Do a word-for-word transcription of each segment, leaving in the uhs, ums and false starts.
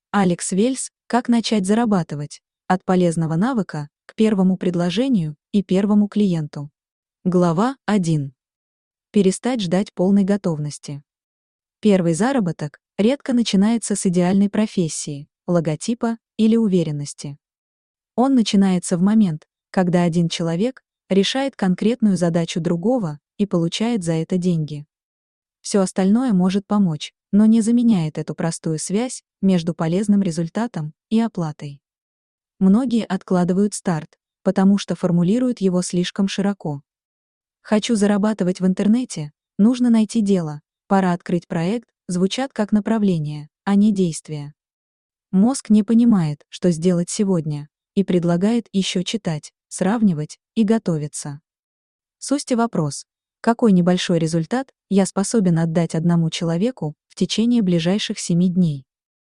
Алекс Вельс «Как начать зарабатывать. От полезного навыка к первому предложению и первому клиенту». Глава один. Перестать ждать полной готовности. Первый заработок редко начинается с идеальной профессии, логотипа или уверенности. Он начинается в момент, когда один человек решает конкретную задачу другого и получает за это деньги. Все остальное может помочь, но не заменяет эту простую связь между полезным результатом и оплатой. Многие откладывают старт, потому что формулируют его слишком широко. «Хочу зарабатывать в интернете», «нужно найти дело», «пора открыть проект» звучат как направление, а не действия. Мозг не понимает, что сделать сегодня, и предлагает еще читать, сравнивать и готовиться. Суть вопрос: какой небольшой результат я способен отдать одному человеку в течение ближайших семи дней?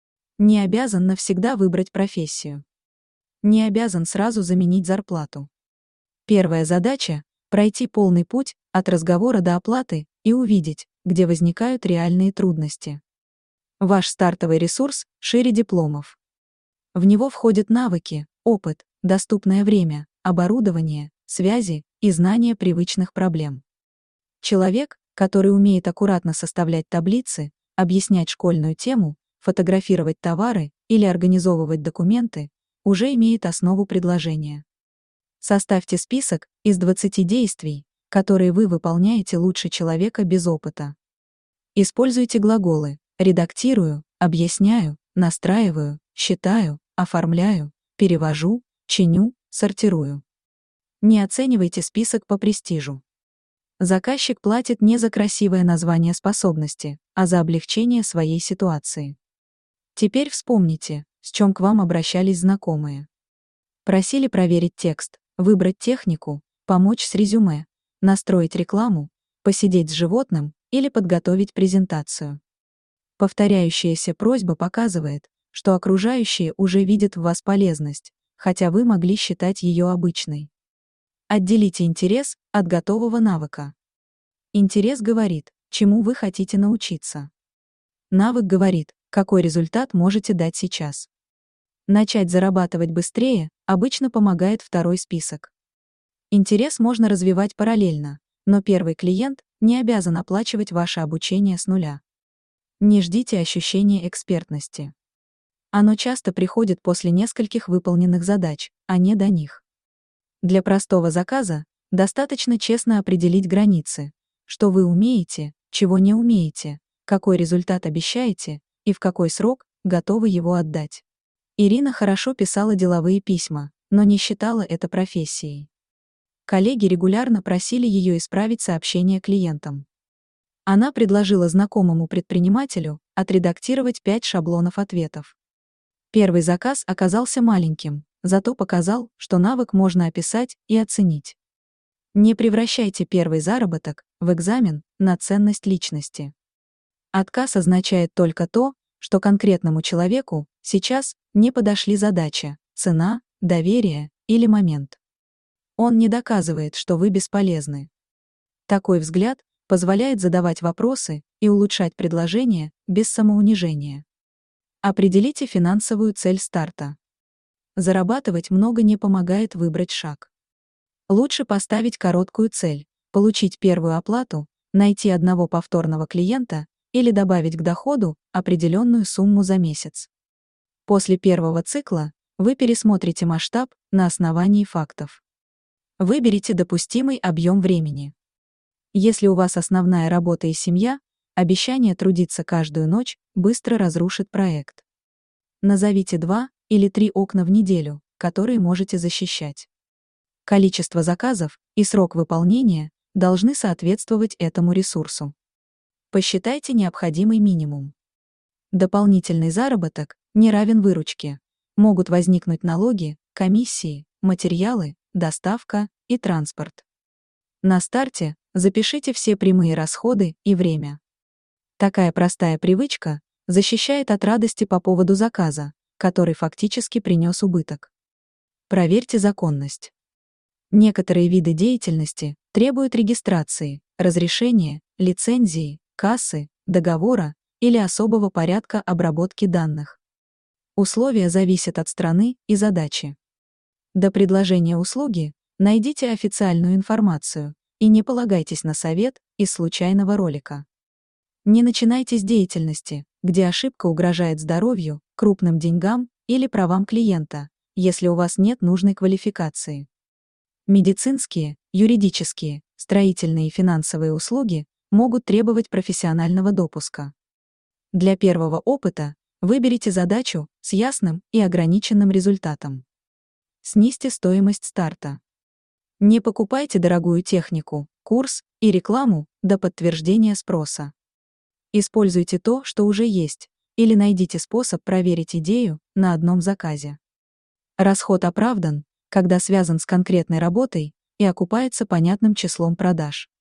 Не обязан навсегда выбрать профессию. Не обязан сразу заменить зарплату. Первая задача — пройти полный путь от разговора до оплаты и увидеть, где возникают реальные трудности. Ваш стартовый ресурс шире дипломов. В него входят навыки, опыт, доступное время, оборудование, связи и знания привычных проблем. Человек, который умеет аккуратно составлять таблицы, объяснять школьную тему, фотографировать товары или организовывать документы, уже имеет основу предложения. Составьте список из двадцати действий, которые вы выполняете лучше человека без опыта. Используйте глаголы «редактирую», «объясняю», «настраиваю», «считаю», «оформляю», «перевожу», «чиню», «сортирую». Не оценивайте список по престижу. Заказчик платит не за красивое название способности, а за облегчение своей ситуации. Теперь вспомните, с чем к вам обращались знакомые. Просили проверить текст, выбрать технику, помочь с резюме, настроить рекламу, посидеть с животным или подготовить презентацию. Повторяющаяся просьба показывает, что окружающие уже видят в вас полезность, хотя вы могли считать ее обычной. Отделите интерес от готового навыка. Интерес говорит, чему вы хотите научиться. Навык говорит, какой результат можете дать сейчас. Начать зарабатывать быстрее обычно помогает второй список. Интерес можно развивать параллельно, но первый клиент не обязан оплачивать ваше обучение с нуля. Не ждите ощущения экспертности. Оно часто приходит после нескольких выполненных задач, а не до них. Для простого заказа достаточно честно определить границы, что вы умеете, чего не умеете, какой результат обещаете и в какой срок готовы его отдать. Ирина хорошо писала деловые письма, но не считала это профессией. Коллеги регулярно просили ее исправить сообщения клиентам. Она предложила знакомому предпринимателю отредактировать пять шаблонов ответов. Первый заказ оказался маленьким, зато показал, что навык можно описать и оценить. Не превращайте первый заработок в экзамен на ценность личности. Отказ означает только то, что конкретному человеку сейчас не подошли задача, цена, доверие или момент. Он не доказывает, что вы бесполезны. Такой взгляд позволяет задавать вопросы и улучшать предложение без самоунижения. Определите финансовую цель старта. Зарабатывать много не помогает выбрать шаг. Лучше поставить короткую цель, получить первую оплату, найти одного повторного клиента или добавить к доходу определенную сумму за месяц. После первого цикла вы пересмотрите масштаб на основании фактов. Выберите допустимый объем времени. Если у вас основная работа и семья, обещание трудиться каждую ночь быстро разрушит проект. Назовите два или три окна в неделю, которые можете защищать. Количество заказов и срок выполнения должны соответствовать этому ресурсу. Посчитайте необходимый минимум. Дополнительный заработок не равен выручке. Могут возникнуть налоги, комиссии, материалы, доставка и транспорт. На старте запишите все прямые расходы и время. Такая простая привычка защищает от радости по поводу заказа, который фактически принес убыток. Проверьте законность. Некоторые виды деятельности требуют регистрации, разрешения, лицензии, кассы, договора или особого порядка обработки данных. Условия зависят от страны и задачи. До предложения услуги найдите официальную информацию и не полагайтесь на совет из случайного ролика. Не начинайте с деятельности, где ошибка угрожает здоровью, крупным деньгам или правам клиента, если у вас нет нужной квалификации. Медицинские, юридические, строительные и финансовые услуги могут требовать профессионального допуска. Для первого опыта выберите задачу с ясным и ограниченным результатом. Снизьте стоимость старта. Не покупайте дорогую технику, курс и рекламу до подтверждения спроса. Используйте то, что уже есть, или найдите способ проверить идею на одном заказе. Расход оправдан, когда связан с конкретной работой и окупается понятным числом продаж.